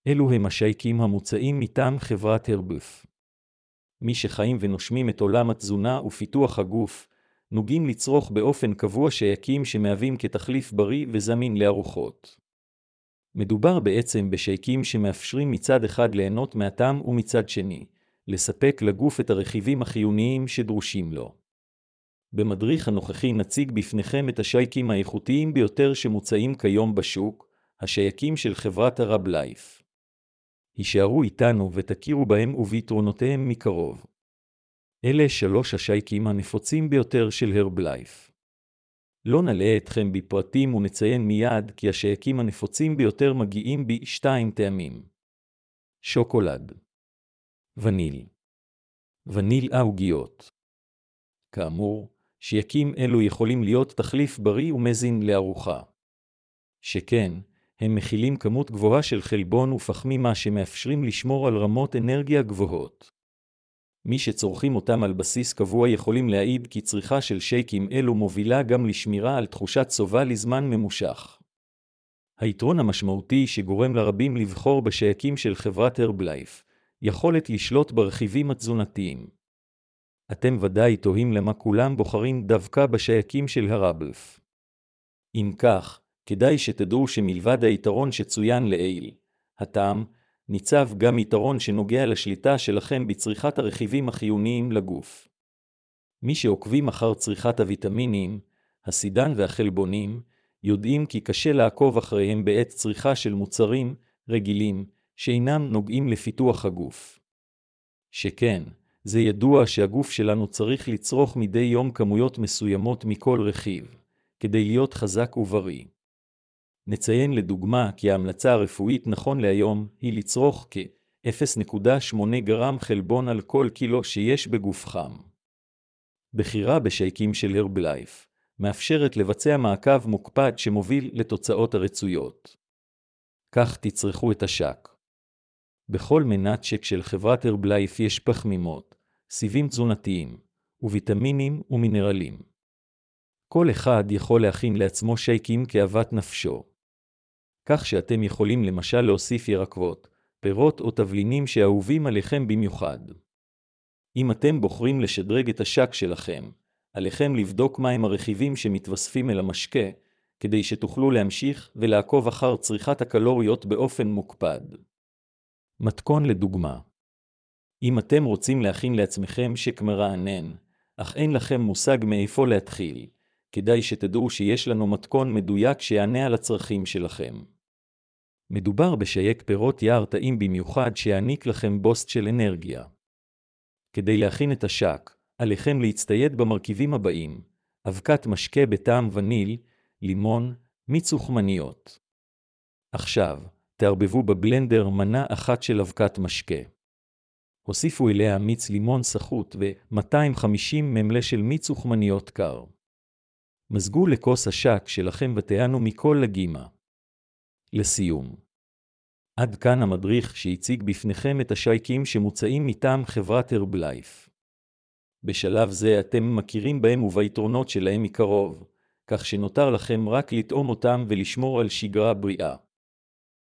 אלו הם השייקים המוצעים מטעם חברת הרבף. מי שחיים ונושמים את עולם התזונה ופיתוח הגוף, נוגעים לצרוך באופן קבוע שייקים שמהווים כתחליף בריא וזמין לארוחות. מדובר בעצם בשייקים שמאפשרים מצד אחד ליהנות מהטעם ומצד שני, לספק לגוף את הרכיבים החיוניים שדרושים לו. במדריך הנוכחי נציג בפניכם את השייקים האיכותיים ביותר שמוצעים כיום בשוק, השייקים של חברת הרב-לייף. הישארו איתנו ותכירו בהם וביתרונותיהם מקרוב. אלה 3 השייקים הנפוצים ביותר של הרב-לייף. לא נלאה אתכם בפרטים ונציין מיד כי השייקים הנפוצים ביותר מגיעים ב2 טעמים. שוקולד, וניל עוגיות. כאמור, שייקים אלו יכולים להיות תחליף בריא ומזין לארוחה. שכן, הם מכילים כמות גבוהה של חלבון ופחמימה שמאפשרים לשמור על רמות אנרגיה גבוהות. מי שצורכים אותם על בסיס קבוע יכולים להעיד כי צריכה של שייקים אלו מובילה גם לשמירה על תחושת סובה לזמן ממושך. היתרון המשמעותי שגורם לרבים לבחור בשייקים של חברת הרב-לייף, יכולת לשלוט ברכיבים התזונתיים. אתם ודאי תוהים למה כולם בוחרים דווקא בשייקים של הרב-לייף. אם כך, כדאי שתדעו שמלבד היתרון שצוין לעיל, הטעם, ניצב גם יתרון שנוגע לשליטה שלכם בצריכת הרכיבים החיוניים לגוף. מי שעוקבים אחר צריכת הוויטמינים, הסידן והחלבונים, יודעים כי קשה לעקוב אחריהם בעת צריכה של מוצרים רגילים שאינם נוגעים לפיתוח הגוף. שכן, זה ידוע שהגוף שלנו צריך לצרוך מדי יום כמויות מסוימות מכל רכיב, כדי להיות חזק ובריא. נציין לדוגמה כי ההמלצה הרפואית נכון להיום היא לצרוך כ-0.8 גרם חלבון על כל קילו שיש בגופכם. בחירה בשייקים של הרב-לייף מאפשרת לבצע מעקב מוקפד שמוביל לתוצאות הרצויות. כך תצרכו את השק. בכל מנת שק של חברת הרב-לייף יש פחמימות, סיבים תזונתיים, וויטמינים ומינרלים. כל אחד יכול להכין לעצמו שייקים כאוות נפשו. כך שאתם יכולים למשל להוסיף ירקות, פירות או תבלינים שאהובים עליכם במיוחד. אם אתם בוחרים לשדרג את השק שלכם, עליכם לבדוק מהם הרכיבים שמתווספים אל המשקה, כדי שתוכלו להמשיך ולעקוב אחר צריכת הקלוריות באופן מוקפד. מתכון לדוגמה. אם אתם רוצים להכין לעצמכם שק מרענן, אך אין לכם מושג מאיפה להתחיל, כדאי שתדעו שיש לנו מתכון מדויק שיענה על הצרכים שלכם. מדובר בשייק פירות יער טעים במיוחד שיעניק לכם בוסט של אנרגיה. כדי להכין את השק, עליכם להצטייד במרכיבים הבאים: אבקת משקה בטעם וניל, לימון, מיץ וחמניות. עכשיו, תערבבו בבלנדר מנה אחת של אבקת משקה. הוסיפו אליה מיץ לימון סחוט ו-250 מ"ל של מיץ וחמניות קר. מזגו לכוס השק שלכם ותענו מכל לגימה. לסיום. עד כאן המדריך שהציג בפניכם את השייקים שמוצעים מטעם חברת הרב-לייף. בשלב זה אתם מכירים בהם וביתרונות שלהם מקרוב, כך שנותר לכם רק לטעום אותם ולשמור על שגרה בריאה.